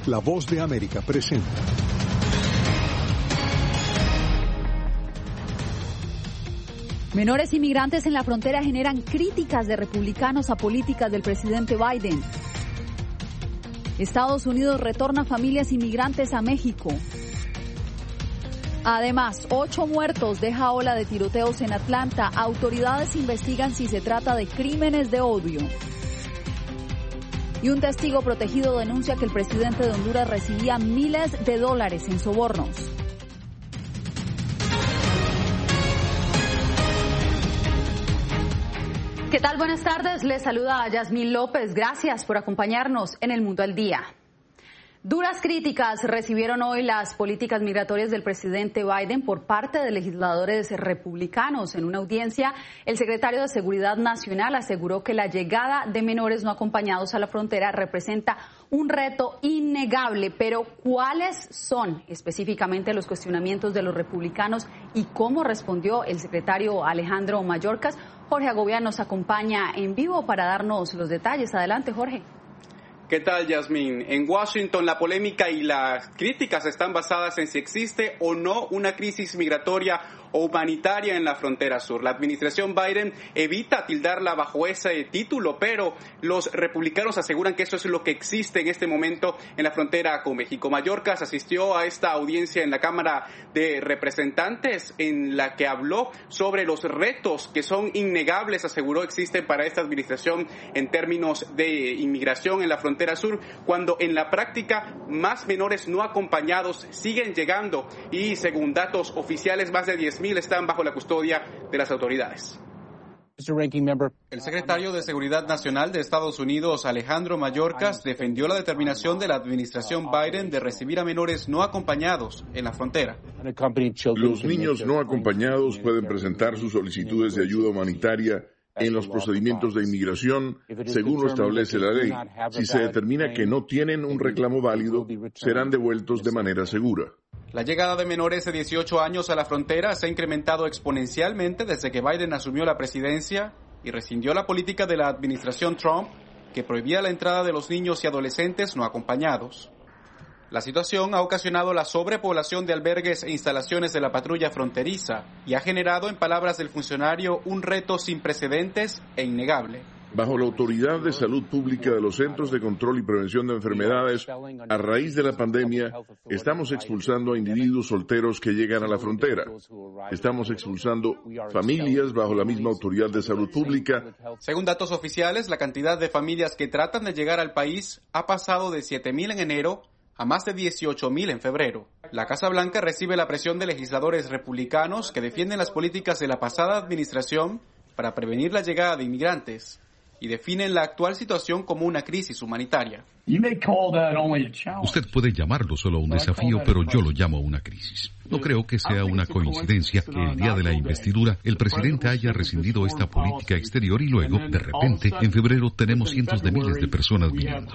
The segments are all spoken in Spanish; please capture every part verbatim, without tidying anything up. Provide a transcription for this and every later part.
La Voz de América presenta. Menores inmigrantes en la frontera generan críticas de republicanos a políticas del presidente Biden. Estados Unidos retorna familias inmigrantes a México. Además, ocho muertos deja ola de tiroteos en Atlanta. Autoridades investigan si se trata de crímenes de odio. Y un testigo protegido denuncia que el presidente de Honduras recibía miles de dólares en sobornos. ¿Qué tal? Buenas tardes. Les saluda a Yasmín López. Gracias por acompañarnos en El Mundo al Día. Duras críticas recibieron hoy las políticas migratorias del presidente Biden por parte de legisladores republicanos. En una audiencia, el secretario de Seguridad Nacional aseguró que la llegada de menores no acompañados a la frontera representa un reto innegable. Pero, ¿cuáles son específicamente los cuestionamientos de los republicanos y cómo respondió el secretario Alejandro Mayorkas? Jorge Agobián nos acompaña en vivo para darnos los detalles. Adelante, Jorge. ¿Qué tal, Yasmín? En Washington, la polémica y las críticas están basadas en si existe o no una crisis migratoria o humanitaria en la frontera sur. La administración Biden evita tildarla bajo ese título, pero los republicanos aseguran que eso es lo que existe en este momento en la frontera con México. Mayorkas asistió a esta audiencia en la Cámara de Representantes, en la que habló sobre los retos que son innegables, aseguró, existen para esta administración en términos de inmigración en la frontera sur, cuando en la práctica más menores no acompañados siguen llegando y, según datos oficiales, más de diez mil están bajo la custodia de las autoridades. El secretario de Seguridad Nacional de Estados Unidos, Alejandro Mayorkas, defendió la determinación de la administración Biden de recibir a menores no acompañados en la frontera. Los niños no acompañados pueden presentar sus solicitudes de ayuda humanitaria en los procedimientos de inmigración, según lo establece la ley. Si se determina que no tienen un reclamo válido, serán devueltos de manera segura. La llegada de menores de dieciocho años a la frontera se ha incrementado exponencialmente desde que Biden asumió la presidencia y rescindió la política de la administración Trump, que prohibía la entrada de los niños y adolescentes no acompañados. La situación ha ocasionado la sobrepoblación de albergues e instalaciones de la patrulla fronteriza y ha generado, en palabras del funcionario, un reto sin precedentes e innegable. Bajo la autoridad de salud pública de los Centros de Control y Prevención de Enfermedades, a raíz de la pandemia, estamos expulsando a individuos solteros que llegan a la frontera. Estamos expulsando familias bajo la misma autoridad de salud pública. Según datos oficiales, la cantidad de familias que tratan de llegar al país ha pasado de siete mil en enero a más de dieciocho mil en febrero. La Casa Blanca recibe la presión de legisladores republicanos que defienden las políticas de la pasada administración para prevenir la llegada de inmigrantes y definen la actual situación como una crisis humanitaria. Usted puede llamarlo solo un desafío, pero yo lo llamo una crisis. No creo que sea una coincidencia que el día de la investidura el presidente haya rescindido esta política exterior y luego, de repente, en febrero tenemos cientos de miles de personas viniendo.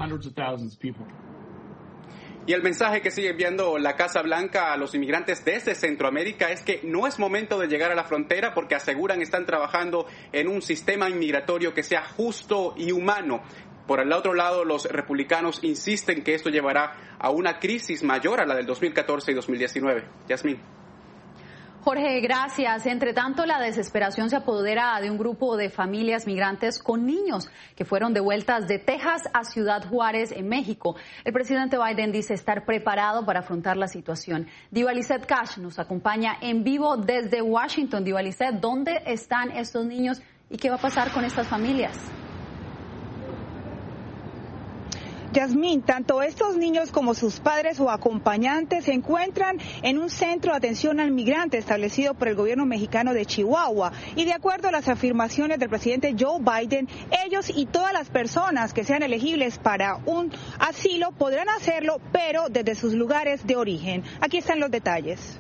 Y el mensaje que sigue enviando la Casa Blanca a los inmigrantes desde Centroamérica es que no es momento de llegar a la frontera porque aseguran están trabajando en un sistema inmigratorio que sea justo y humano. Por el otro lado, los republicanos insisten que esto llevará a una crisis mayor a la del dos mil catorce y dos mil diecinueve. Yasmín. Jorge, gracias. Entre tanto, la desesperación se apodera de un grupo de familias migrantes con niños que fueron devueltas de Texas a Ciudad Juárez, en México. El presidente Biden dice estar preparado para afrontar la situación. Diva Lizeth Cash nos acompaña en vivo desde Washington. Diva Lizeth, ¿dónde están estos niños y qué va a pasar con estas familias? Yasmín, tanto estos niños como sus padres o acompañantes se encuentran en un centro de atención al migrante establecido por el gobierno mexicano de Chihuahua. Y de acuerdo a las afirmaciones del presidente Joe Biden, ellos y todas las personas que sean elegibles para un asilo podrán hacerlo, pero desde sus lugares de origen. Aquí están los detalles.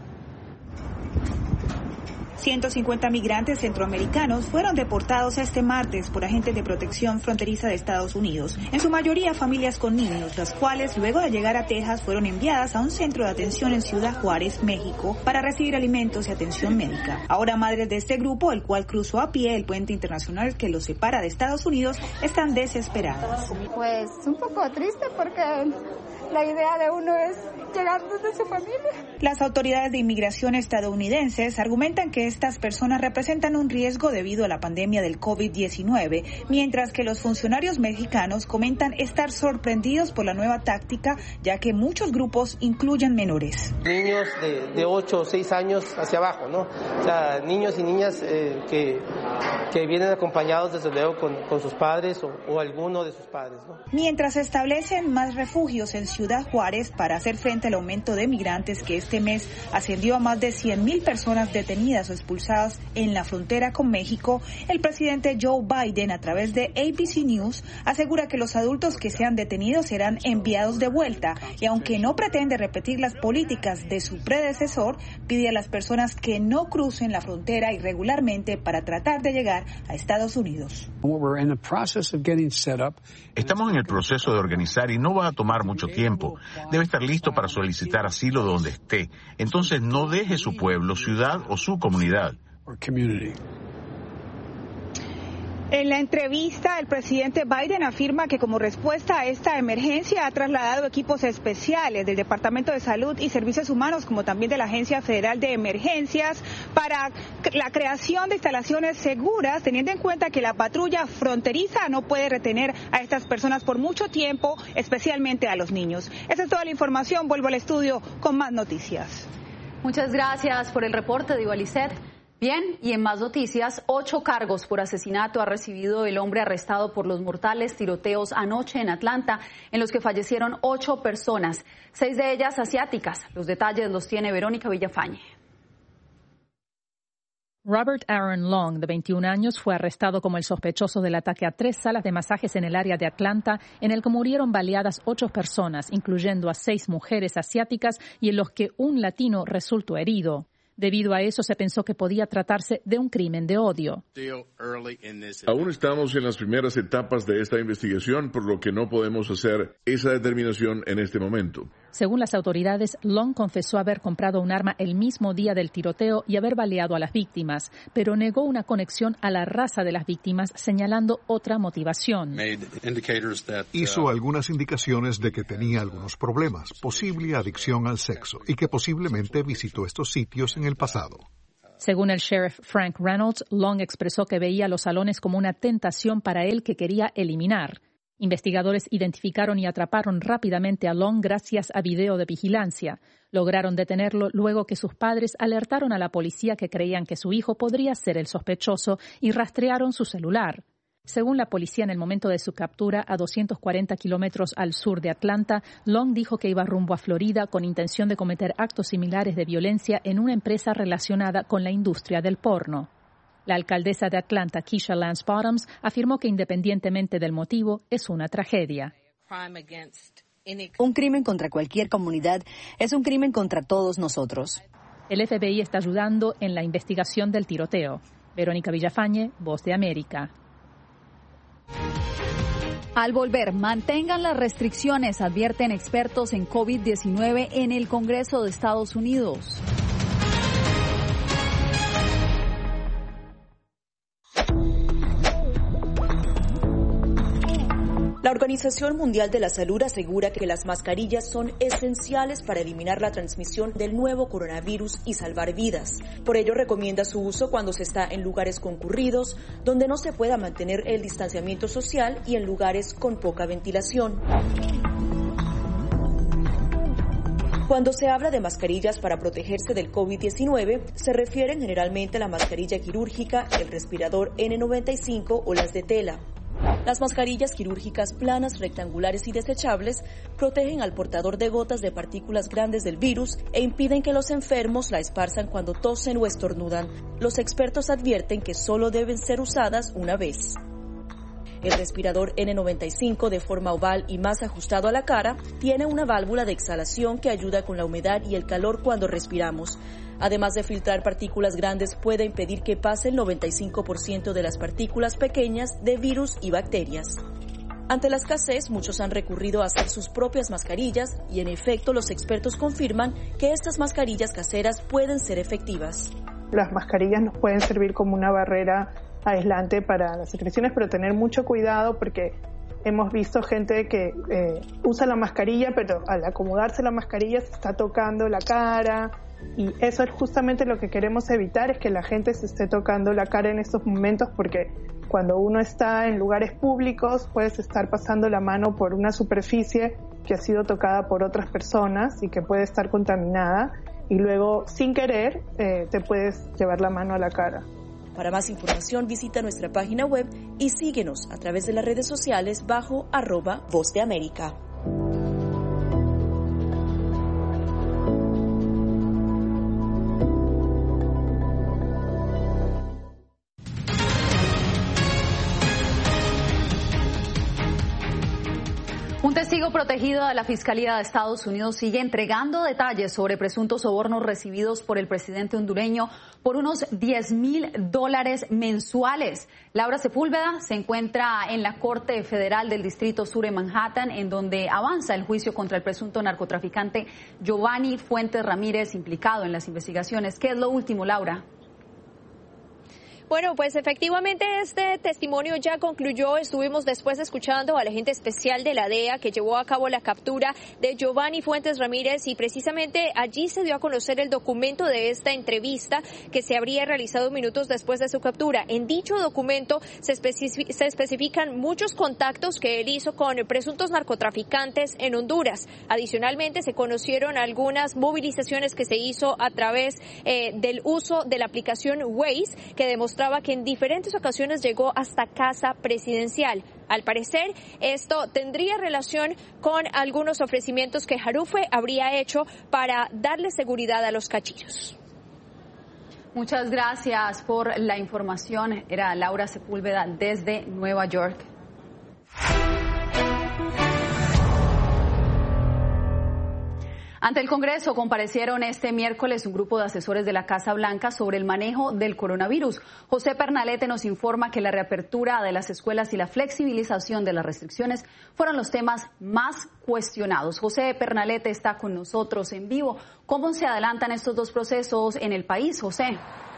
ciento cincuenta migrantes centroamericanos fueron deportados este martes por agentes de protección fronteriza de Estados Unidos, en su mayoría familias con niños, las cuales luego de llegar a Texas fueron enviadas a un centro de atención en Ciudad Juárez, México, para recibir alimentos y atención médica. Ahora madres de este grupo, el cual cruzó a pie el puente internacional que los separa de Estados Unidos, están desesperadas. Pues un poco triste porque La idea de uno es llegar donde su familia. Las autoridades de inmigración estadounidenses argumentan que estas personas representan un riesgo debido a la pandemia del COVID diecinueve, mientras que los funcionarios mexicanos comentan estar sorprendidos por la nueva táctica, ya que muchos grupos incluyen menores. Niños de, de ocho o seis años hacia abajo, ¿no? O sea, niños y niñas eh, que, que vienen acompañados desde luego con, con sus padres o, o alguno de sus padres, ¿no? Mientras se establecen más refugios en Ciudad Juárez para hacer frente al aumento de migrantes que este mes ascendió a más de cien mil personas detenidas o expulsadas en la frontera con México, el presidente Joe Biden, a través de A B C News, asegura que los adultos que sean detenidos serán enviados de vuelta y aunque no pretende repetir las políticas de su predecesor, pide a las personas que no crucen la frontera irregularmente para tratar de llegar a Estados Unidos. Estamos en el proceso de organizar y no va a tomar mucho tiempo. Debe estar listo para solicitar asilo donde esté. Entonces no deje su pueblo, ciudad o su comunidad. En la entrevista, el presidente Biden afirma que como respuesta a esta emergencia ha trasladado equipos especiales del Departamento de Salud y Servicios Humanos, como también de la Agencia Federal de Emergencias, para la creación de instalaciones seguras, teniendo en cuenta que la patrulla fronteriza no puede retener a estas personas por mucho tiempo, especialmente a los niños. Esa es toda la información. Vuelvo al estudio con más noticias. Muchas gracias por el reporte, Diva Lisset. Bien, y en más noticias, ocho cargos por asesinato ha recibido el hombre arrestado por los mortales tiroteos anoche en Atlanta, en los que fallecieron ocho personas, seis de ellas asiáticas. Los detalles los tiene Verónica Villafañe. Robert Aaron Long, de veintiún años, fue arrestado como el sospechoso del ataque a tres salas de masajes en el área de Atlanta, en el que murieron baleadas ocho personas, incluyendo a seis mujeres asiáticas y en los que un latino resultó herido. Debido a eso, se pensó que podía tratarse de un crimen de odio. Aún estamos en las primeras etapas de esta investigación, por lo que no podemos hacer esa determinación en este momento. Según las autoridades, Long confesó haber comprado un arma el mismo día del tiroteo y haber baleado a las víctimas, pero negó una conexión a la raza de las víctimas, señalando otra motivación. Hizo algunas indicaciones de que tenía algunos problemas, posible adicción al sexo, y que posiblemente visitó estos sitios en el pasado. Según el sheriff Frank Reynolds, Long expresó que veía los salones como una tentación para él que quería eliminar. Investigadores identificaron y atraparon rápidamente a Long gracias a video de vigilancia. Lograron detenerlo luego que sus padres alertaron a la policía que creían que su hijo podría ser el sospechoso y rastrearon su celular. Según la policía, en el momento de su captura, a doscientos cuarenta kilómetros al sur de Atlanta, Long dijo que iba rumbo a Florida con intención de cometer actos similares de violencia en una empresa relacionada con la industria del porno. La alcaldesa de Atlanta, Keisha Lance Bottoms, afirmó que independientemente del motivo, es una tragedia. Un crimen contra cualquier comunidad es un crimen contra todos nosotros. El F B I está ayudando en la investigación del tiroteo. Verónica Villafañe, Voz de América. Al volver, mantengan las restricciones, advierten expertos en COVID diecinueve en el Congreso de Estados Unidos. La Organización Mundial de la Salud asegura que las mascarillas son esenciales para eliminar la transmisión del nuevo coronavirus y salvar vidas. Por ello, recomienda su uso cuando se está en lugares concurridos, donde no se pueda mantener el distanciamiento social y en lugares con poca ventilación. Cuando se habla de mascarillas para protegerse del COVID diecinueve, se refieren generalmente a la mascarilla quirúrgica, el respirador N noventa y cinco o las de tela. Las mascarillas quirúrgicas planas, rectangulares y desechables protegen al portador de gotas de partículas grandes del virus e impiden que los enfermos la esparzan cuando tosen o estornudan. Los expertos advierten que solo deben ser usadas una vez. El respirador N noventa y cinco, de forma oval y más ajustado a la cara, tiene una válvula de exhalación que ayuda con la humedad y el calor cuando respiramos. Además de filtrar partículas grandes, puede impedir que pase el noventa y cinco por ciento de las partículas pequeñas de virus y bacterias. Ante la escasez, muchos han recurrido a hacer sus propias mascarillas y, en efecto, los expertos confirman que estas mascarillas caseras pueden ser efectivas. Las mascarillas nos pueden servir como una barrera aislante para las secreciones, pero tener mucho cuidado porque hemos visto gente que eh, usa la mascarilla, pero al acomodarse la mascarilla se está tocando la cara, y eso es justamente lo que queremos evitar, es que la gente se esté tocando la cara en estos momentos, porque cuando uno está en lugares públicos puedes estar pasando la mano por una superficie que ha sido tocada por otras personas y que puede estar contaminada, y luego sin querer eh, te puedes llevar la mano a la cara. Para más información visita nuestra página web y síguenos a través de las redes sociales bajo arroba Voz de América. Un testigo protegido de la Fiscalía de Estados Unidos sigue entregando detalles sobre presuntos sobornos recibidos por el presidente hondureño por unos diez mil dólares mensuales. Laura Sepúlveda se encuentra en la Corte Federal del Distrito Sur en Manhattan, en donde avanza el juicio contra el presunto narcotraficante Giovanni Fuentes Ramírez, implicado en las investigaciones. ¿Qué es lo último, Laura? Bueno, pues efectivamente este testimonio ya concluyó. Estuvimos después escuchando al agente especial de la D E A que llevó a cabo la captura de Giovanni Fuentes Ramírez, y precisamente allí se dio a conocer el documento de esta entrevista que se habría realizado minutos después de su captura. En dicho documento se, especific- se especifican muchos contactos que él hizo con presuntos narcotraficantes en Honduras. Adicionalmente se conocieron algunas movilizaciones que se hizo a través eh, del uso de la aplicación Waze, que demostró que en diferentes ocasiones llegó hasta casa presidencial. Al parecer, esto tendría relación con algunos ofrecimientos que Jaruffe habría hecho para darle seguridad a los cachillos. Muchas gracias por la información. Era Laura Sepúlveda desde Nueva York. Ante el Congreso comparecieron este miércoles un grupo de asesores de la Casa Blanca sobre el manejo del coronavirus. José Pernalete nos informa que la reapertura de las escuelas y la flexibilización de las restricciones fueron los temas más cuestionados. José Pernalete está con nosotros en vivo. ¿Cómo se adelantan estos dos procesos en el país, José?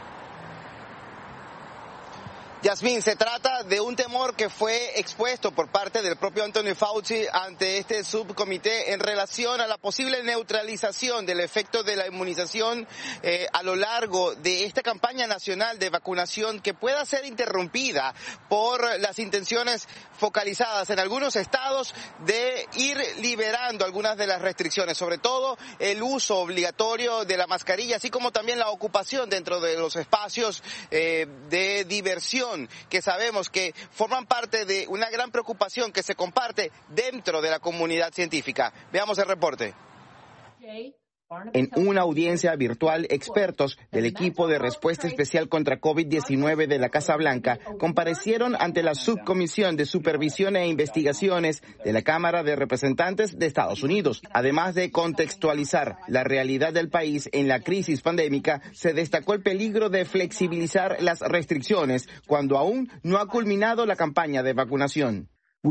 Yasmín, se trata de un temor que fue expuesto por parte del propio Anthony Fauci ante este subcomité en relación a la posible neutralización del efecto de la inmunización eh, a lo largo de esta campaña nacional de vacunación, que pueda ser interrumpida por las intenciones focalizadas en algunos estados de ir liberando algunas de las restricciones, sobre todo el uso obligatorio de la mascarilla, así como también la ocupación dentro de los espacios eh, de diversión, que sabemos que forman parte de una gran preocupación que se comparte dentro de la comunidad científica. Veamos el reporte. En una audiencia virtual, expertos del equipo de respuesta especial contra COVID diecinueve de la Casa Blanca comparecieron ante la Subcomisión de Supervisión e Investigaciones de la Cámara de Representantes de Estados Unidos. Además de contextualizar la realidad del país en la crisis pandémica, se destacó el peligro de flexibilizar las restricciones cuando aún no ha culminado la campaña de vacunación.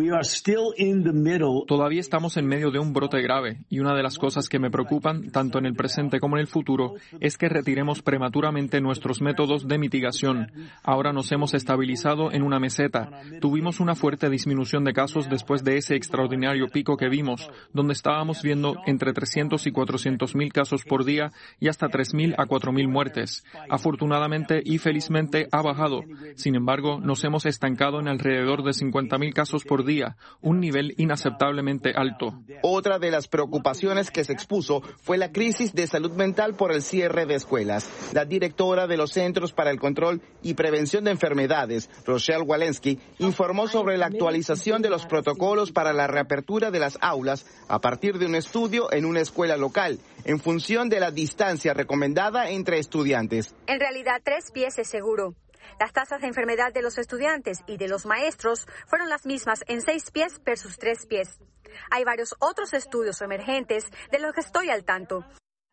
Todavía estamos en medio de un brote grave, y una de las cosas que me preocupan, tanto en el presente como en el futuro, es que retiremos prematuramente nuestros métodos de mitigación. Ahora nos hemos estabilizado en una meseta. Tuvimos una fuerte disminución de casos después de ese extraordinario pico que vimos, donde estábamos viendo entre trescientos y cuatrocientos mil casos por día y hasta tres mil a cuatro mil muertes. Afortunadamente y felizmente ha bajado. Sin embargo, nos hemos estancado en alrededor de cincuenta mil casos por día, un nivel inaceptablemente alto. Otra de las preocupaciones que se expuso fue la crisis de salud mental por el cierre de escuelas. La directora de los Centros para el Control y Prevención de Enfermedades, Rochelle Walensky, informó sobre la actualización de los protocolos para la reapertura de las aulas a partir de un estudio en una escuela local, en función de la distancia recomendada entre estudiantes. En realidad, tres pies es seguro. Las tasas de enfermedad de los estudiantes y de los maestros fueron las mismas en seis pies versus tres pies. Hay varios otros estudios emergentes de los que estoy al tanto.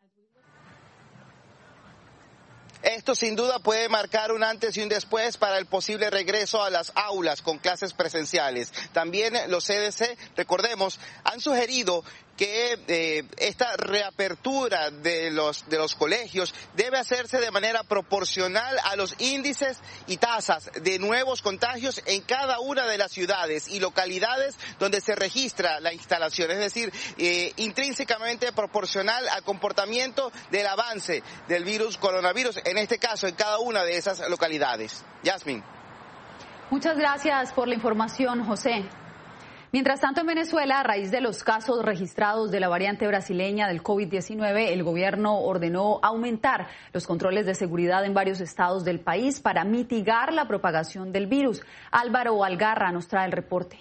Esto sin duda puede marcar un antes y un después para el posible regreso a las aulas con clases presenciales. También los C D C, recordemos, han sugerido que eh, esta reapertura de los, de los colegios debe hacerse de manera proporcional a los índices y tasas de nuevos contagios en cada una de las ciudades y localidades donde se registra la instalación, es decir, eh, intrínsecamente proporcional al comportamiento del avance del virus coronavirus, en este caso en cada una de esas localidades. Yasmin. Muchas gracias por la información, José. Mientras tanto, en Venezuela, a raíz de los casos registrados de la variante brasileña del COVID diecinueve, el gobierno ordenó aumentar los controles de seguridad en varios estados del país para mitigar la propagación del virus. Álvaro Algarra nos trae el reporte.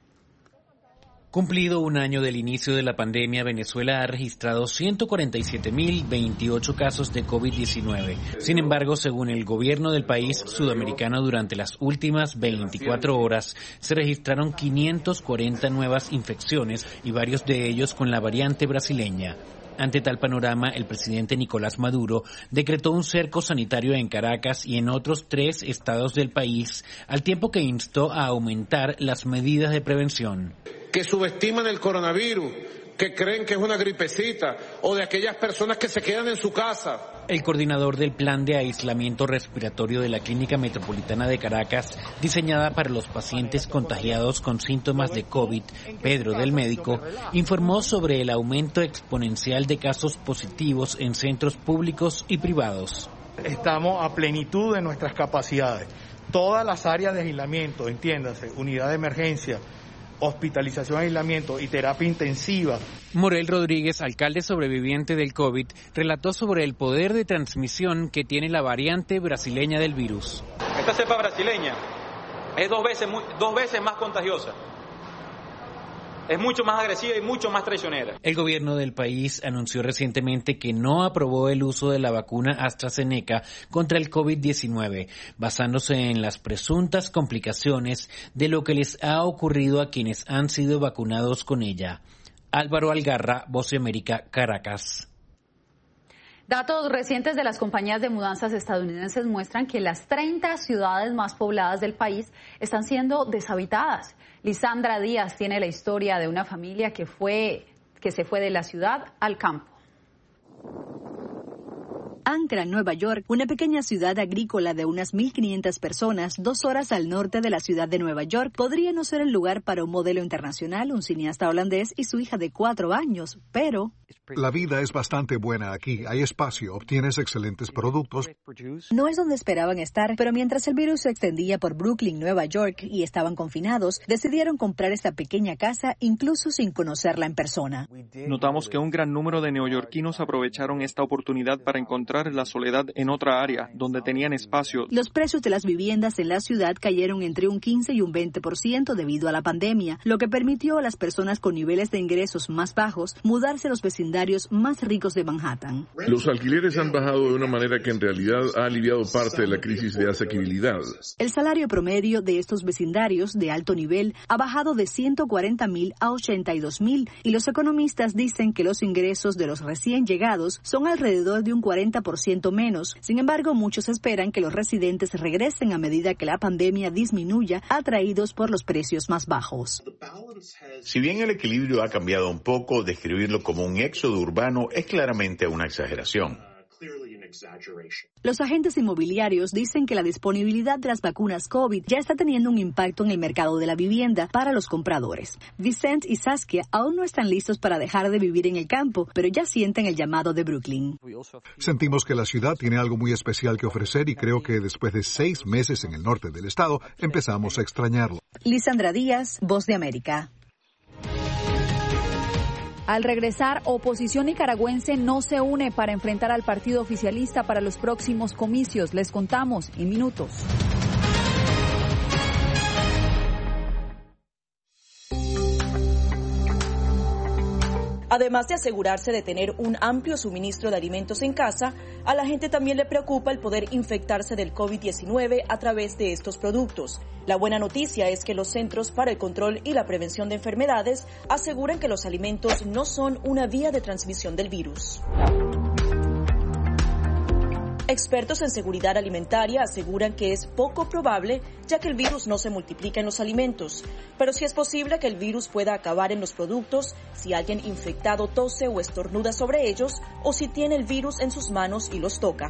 Cumplido un año del inicio de la pandemia, Venezuela ha registrado ciento cuarenta y siete mil veintiocho casos de COVID diecinueve. Sin embargo, según el gobierno del país sudamericano, durante las últimas veinticuatro horas se registraron quinientas cuarenta nuevas infecciones y varios de ellos con la variante brasileña. Ante tal panorama, el presidente Nicolás Maduro decretó un cerco sanitario en Caracas y en otros tres estados del país, al tiempo que instó a aumentar las medidas de prevención. Que subestiman el coronavirus, que creen que es una gripecita, o de aquellas personas que se quedan en su casa. El coordinador del plan de aislamiento respiratorio de la Clínica Metropolitana de Caracas, diseñada para los pacientes contagiados con síntomas de COVID, Pedro del Médico, informó sobre el aumento exponencial de casos positivos en centros públicos y privados. Estamos a plenitud de nuestras capacidades. Todas las áreas de aislamiento, entiéndase, unidad de emergencia, hospitalización, aislamiento y terapia intensiva. Morel Rodríguez, alcalde sobreviviente del COVID, relató sobre el poder de transmisión que tiene la variante brasileña del virus. Esta cepa brasileña es dos veces, dos veces más contagiosa. Es mucho más agresiva y mucho más traicionera. El gobierno del país anunció recientemente que no aprobó el uso de la vacuna AstraZeneca contra el COVID diecinueve, basándose en las presuntas complicaciones de lo que les ha ocurrido a quienes han sido vacunados con ella. Álvaro Algarra, Voz de América, Caracas. Datos recientes de las compañías de mudanzas estadounidenses muestran que las treinta ciudades más pobladas del país están siendo deshabitadas. Lisandra Díaz tiene la historia de una familia que fue, que se fue de la ciudad al campo. Ancra, Nueva York, una pequeña ciudad agrícola de unas mil quinientas personas, dos horas al norte de la ciudad de Nueva York, podría no ser el lugar para un modelo internacional, un cineasta holandés y su hija de cuatro años, pero... La vida es bastante buena aquí, hay espacio, obtienes excelentes productos. No es donde esperaban estar, pero mientras el virus se extendía por Brooklyn, Nueva York, y estaban confinados, decidieron comprar esta pequeña casa incluso sin conocerla en persona. Notamos que un gran número de neoyorquinos aprovecharon esta oportunidad para encontrar la soledad en otra área, donde tenían espacio. Los precios de las viviendas en la ciudad cayeron entre un quince y un veinte por ciento debido a la pandemia, lo que permitió a las personas con niveles de ingresos más bajos mudarse a los vecindarios más ricos de Manhattan. Los alquileres han bajado de una manera que en realidad ha aliviado parte de la crisis de asequibilidad. El salario promedio de estos vecindarios de alto nivel ha bajado de ciento cuarenta mil a ochenta y dos mil y los economistas dicen que los ingresos de los recién llegados son alrededor de un cuarenta por ciento menos. Sin embargo, muchos esperan que los residentes regresen a medida que la pandemia disminuya, atraídos por los precios más bajos. Si bien el equilibrio ha cambiado un poco, describirlo como un éxodo urbano es claramente una exageración. Los agentes inmobiliarios dicen que la disponibilidad de las vacunas COVID ya está teniendo un impacto en el mercado de la vivienda para los compradores. Vicent y Saskia aún no están listos para dejar de vivir en el campo, pero ya sienten el llamado de Brooklyn. Sentimos que la ciudad tiene algo muy especial que ofrecer y creo que después de seis meses en el norte del estado empezamos a extrañarlo. Lisandra Díaz, Voz de América. Al regresar, oposición nicaragüense no se une para enfrentar al partido oficialista para los próximos comicios. Les contamos en minutos. Además de asegurarse de tener un amplio suministro de alimentos en casa, a la gente también le preocupa el poder infectarse del COVID diecinueve a través de estos productos. La buena noticia es que los Centros para el Control y la Prevención de Enfermedades aseguran que los alimentos no son una vía de transmisión del virus. Expertos en seguridad alimentaria aseguran que es poco probable, ya que el virus no se multiplica en los alimentos, pero sí es posible que el virus pueda acabar en los productos si alguien infectado tose o estornuda sobre ellos o si tiene el virus en sus manos y los toca.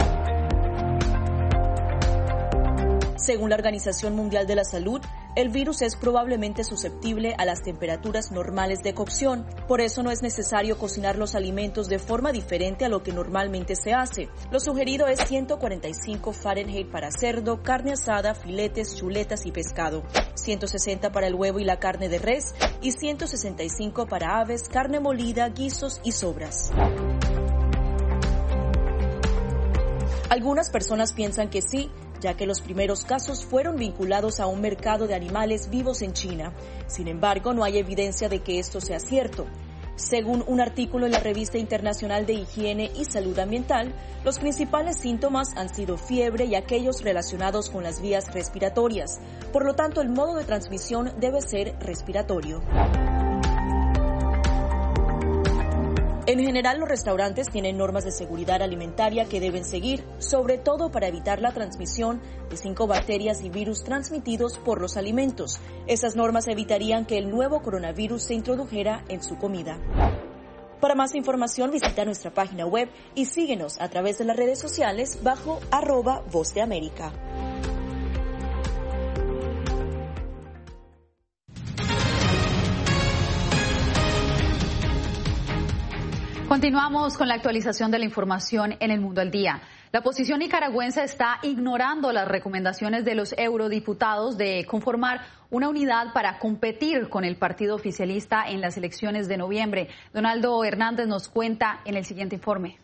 Según la Organización Mundial de la Salud, el virus es probablemente susceptible a las temperaturas normales de cocción. Por eso no es necesario cocinar los alimentos de forma diferente a lo que normalmente se hace. Lo sugerido es ciento cuarenta y cinco Fahrenheit para cerdo, carne asada, filetes, chuletas y pescado, ciento sesenta para el huevo y la carne de res y ciento sesenta y cinco para aves, carne molida, guisos y sobras. Algunas personas piensan que sí, ya que los primeros casos fueron vinculados a un mercado de animales vivos en China. Sin embargo, no hay evidencia de que esto sea cierto. Según un artículo en la Revista Internacional de Higiene y Salud Ambiental, los principales síntomas han sido fiebre y aquellos relacionados con las vías respiratorias. Por lo tanto, el modo de transmisión debe ser respiratorio. En general, los restaurantes tienen normas de seguridad alimentaria que deben seguir, sobre todo para evitar la transmisión de cinco bacterias y virus transmitidos por los alimentos. Esas normas evitarían que el nuevo coronavirus se introdujera en su comida. Para más información, visita nuestra página web y síguenos a través de las redes sociales bajo arroba Voz de América. Continuamos con la actualización de la información en El Mundo al Día. La oposición nicaragüense está ignorando las recomendaciones de los eurodiputados de conformar una unidad para competir con el partido oficialista en las elecciones de noviembre. Donaldo Hernández nos cuenta en el siguiente informe.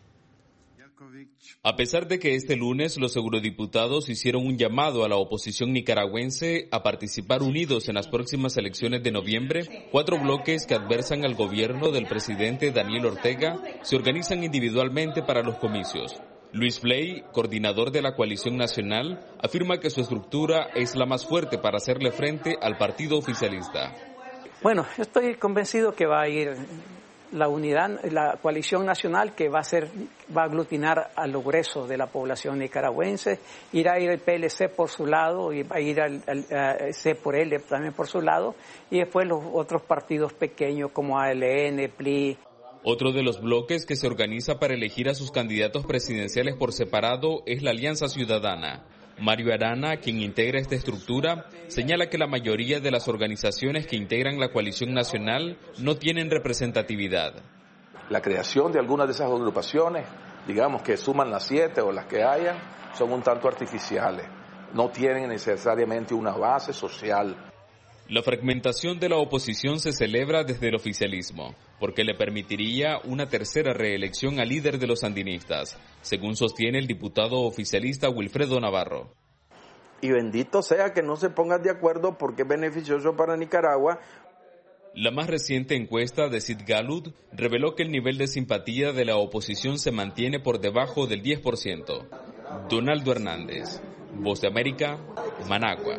A pesar de que este lunes los eurodiputados hicieron un llamado a la oposición nicaragüense a participar unidos en las próximas elecciones de noviembre, cuatro bloques que adversan al gobierno del presidente Daniel Ortega se organizan individualmente para los comicios. Luis Bley, coordinador de la coalición nacional, afirma que su estructura es la más fuerte para hacerle frente al partido oficialista. Bueno, estoy convencido que va a ir la unidad, la coalición nacional que va a ser, va a aglutinar a lo grueso de la población nicaragüense. Irá a ir el P L C por su lado y va a ir al, al a C por L también por su lado, y después los otros partidos pequeños como A L N, P L I. Otro de los bloques que se organiza para elegir a sus candidatos presidenciales por separado es la Alianza Ciudadana. Mario Arana, quien integra esta estructura, señala que la mayoría de las organizaciones que integran la coalición nacional no tienen representatividad. La creación de algunas de esas agrupaciones, digamos que suman las siete o las que hayan, son un tanto artificiales. No tienen necesariamente una base social. La fragmentación de la oposición se celebra desde el oficialismo, porque le permitiría una tercera reelección al líder de los sandinistas, según sostiene el diputado oficialista Wilfredo Navarro. Y bendito sea que no se pongan de acuerdo porque es beneficioso para Nicaragua. La más reciente encuesta de Sid Gallup reveló que el nivel de simpatía de la oposición se mantiene por debajo del diez por ciento. Donaldo Hernández, Voz de América, Managua.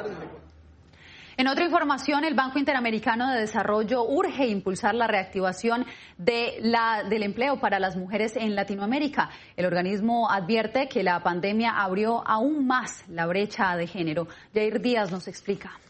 En otra información, el Banco Interamericano de Desarrollo urge impulsar la reactivación de la, del empleo para las mujeres en Latinoamérica. El organismo advierte que la pandemia abrió aún más la brecha de género. Jair Díaz nos explica.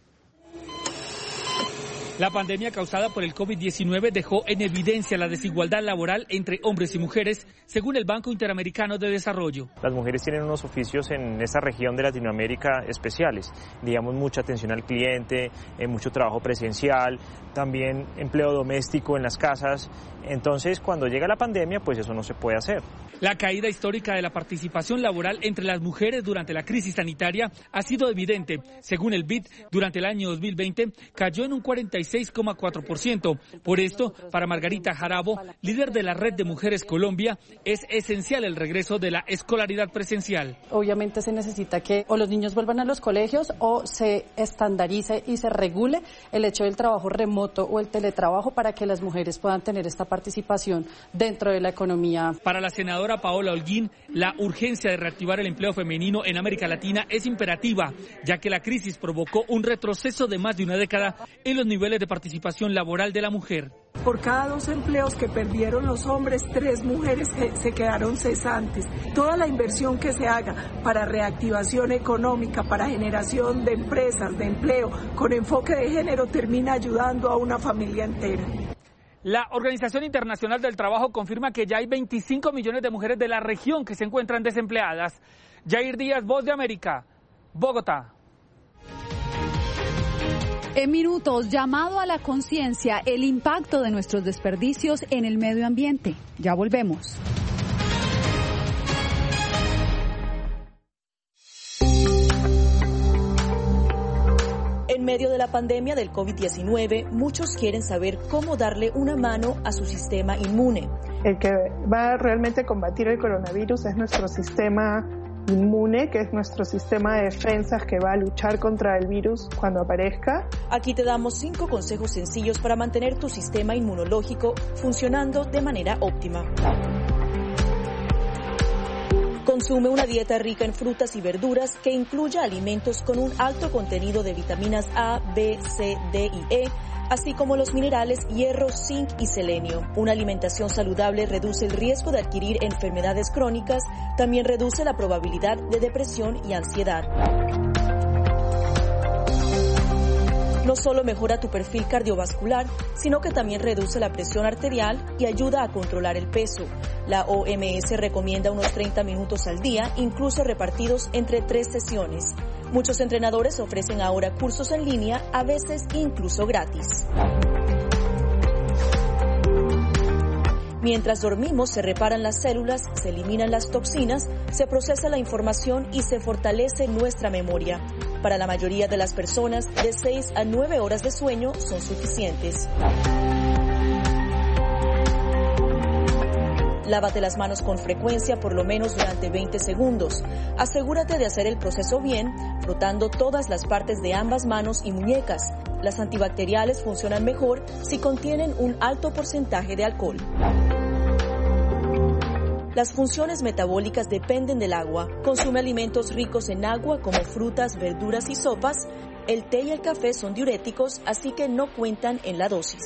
La pandemia causada por el COVID diecinueve dejó en evidencia la desigualdad laboral entre hombres y mujeres, según el Banco Interamericano de Desarrollo. Las mujeres tienen unos oficios en esta región de Latinoamérica especiales, digamos mucha atención al cliente, eh, mucho trabajo presencial, también empleo doméstico en las casas. Entonces, cuando llega la pandemia, pues eso no se puede hacer. La caída histórica de la participación laboral entre las mujeres durante la crisis sanitaria ha sido evidente. Según el B I D, durante el año dos mil veinte cayó en un cuarenta y seis coma cuatro por ciento. Por esto, para Margarita Jarabo, líder de la Red de Mujeres Colombia, es esencial el regreso de la escolaridad presencial. Obviamente se necesita que o los niños vuelvan a los colegios o se estandarice y se regule el hecho del trabajo remoto o el teletrabajo para que las mujeres puedan tener esta participación dentro de la economía. Para la senadora Paola Holguín, la urgencia de reactivar el empleo femenino en América Latina es imperativa, ya que la crisis provocó un retroceso de más de una década en los niveles de participación laboral de la mujer. Por cada dos empleos que perdieron los hombres, tres mujeres se, se quedaron cesantes. Toda la inversión que se haga para reactivación económica, para generación de empresas, de empleo, con enfoque de género, termina ayudando a una familia entera. La Organización Internacional del Trabajo confirma que ya hay veinticinco millones de mujeres de la región que se encuentran desempleadas. Yair Díaz, Voz de América, Bogotá. En minutos, llamado a la conciencia, el impacto de nuestros desperdicios en el medio ambiente. Ya volvemos. En medio de la pandemia del COVID diecinueve, muchos quieren saber cómo darle una mano a su sistema inmune. El que va realmente a combatir el coronavirus es nuestro sistema inmune, que es nuestro sistema de defensas que va a luchar contra el virus cuando aparezca. Aquí te damos cinco consejos sencillos para mantener tu sistema inmunológico funcionando de manera óptima. Consume una dieta rica en frutas y verduras que incluya alimentos con un alto contenido de vitaminas A, B, C, D y E, así como los minerales hierro, zinc y selenio. Una alimentación saludable reduce el riesgo de adquirir enfermedades crónicas, también reduce la probabilidad de depresión y ansiedad. No solo mejora tu perfil cardiovascular, sino que también reduce la presión arterial y ayuda a controlar el peso. La O M S recomienda unos treinta minutos al día, incluso repartidos entre tres sesiones. Muchos entrenadores ofrecen ahora cursos en línea, a veces incluso gratis. Mientras dormimos, se reparan las células, se eliminan las toxinas, se procesa la información y se fortalece nuestra memoria. Para la mayoría de las personas, de seis a nueve horas de sueño son suficientes. Lávate las manos con frecuencia, por lo menos durante veinte segundos. Asegúrate de hacer el proceso bien, frotando todas las partes de ambas manos y muñecas. Las antibacteriales funcionan mejor si contienen un alto porcentaje de alcohol. Las funciones metabólicas dependen del agua. Consume alimentos ricos en agua como frutas, verduras y sopas. El té y el café son diuréticos, así que no cuentan en la dosis.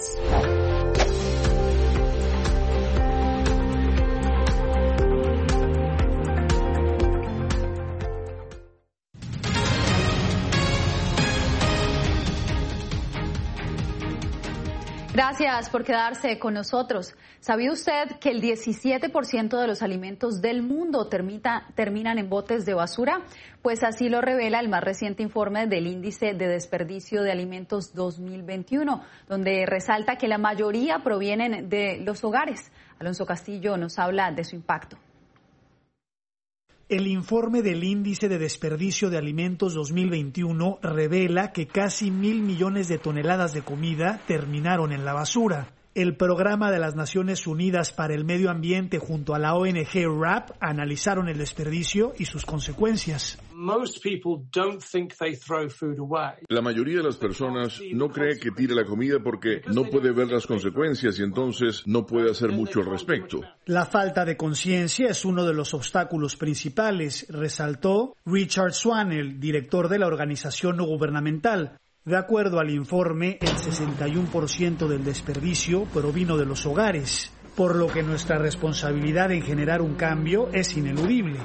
Gracias por quedarse con nosotros. ¿Sabía usted que el diecisiete por ciento de los alimentos del mundo termita, terminan en botes de basura? Pues así lo revela el más reciente informe del Índice de Desperdicio de Alimentos dos mil veintiuno, donde resalta que la mayoría provienen de los hogares. Alonso Castillo nos habla de su impacto. El informe del Índice de Desperdicio de Alimentos dos mil veintiuno revela que casi mil millones de toneladas de comida terminaron en la basura. El Programa de las Naciones Unidas para el Medio Ambiente junto a la O N G R A P analizaron el desperdicio y sus consecuencias. La mayoría de las personas no cree que tire la comida porque no puede ver las consecuencias y entonces no puede hacer mucho al respecto. La falta de conciencia es uno de los obstáculos principales, resaltó Richard Swanel, director de la organización no gubernamental. De acuerdo al informe, el sesenta y uno por ciento del desperdicio provino de los hogares, por lo que nuestra responsabilidad en generar un cambio es ineludible.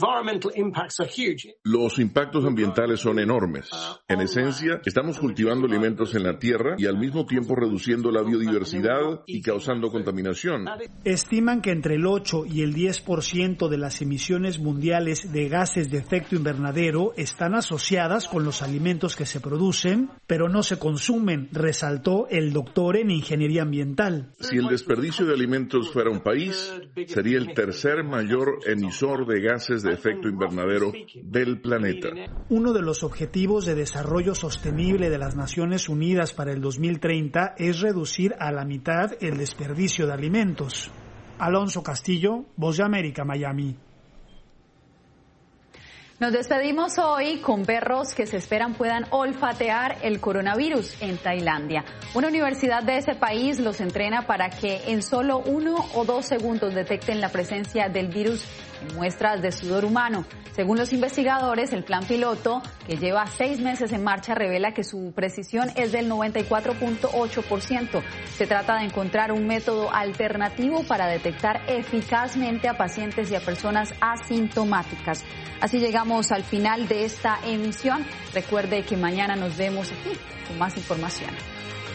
Los impactos ambientales son enormes. En esencia, estamos cultivando alimentos en la tierra y al mismo tiempo reduciendo la biodiversidad y causando contaminación. Estiman que entre el ocho y el diez por ciento de las emisiones mundiales de gases de efecto invernadero están asociadas con los alimentos que se producen, pero no se consumen, resaltó el doctor en ingeniería ambiental. Si el desperdicio de alimentos fuera un país, sería el tercer mayor emisor de gases de efecto invernadero del planeta. Uno de los objetivos de desarrollo sostenible de las Naciones Unidas para el dos mil treinta es reducir a la mitad el desperdicio de alimentos. Alonso Castillo, Voz de América, Miami. Nos despedimos hoy con perros que se esperan puedan olfatear el coronavirus en Tailandia. Una universidad de ese país los entrena para que en solo uno o dos segundos detecten la presencia del virus en muestras de sudor humano. Según los investigadores, el plan piloto, que lleva seis meses en marcha, revela que su precisión es del noventa y cuatro punto ocho por ciento. Se trata de encontrar un método alternativo para detectar eficazmente a pacientes y a personas asintomáticas. Así llegamos al final de esta emisión. Recuerde que mañana nos vemos aquí con más información.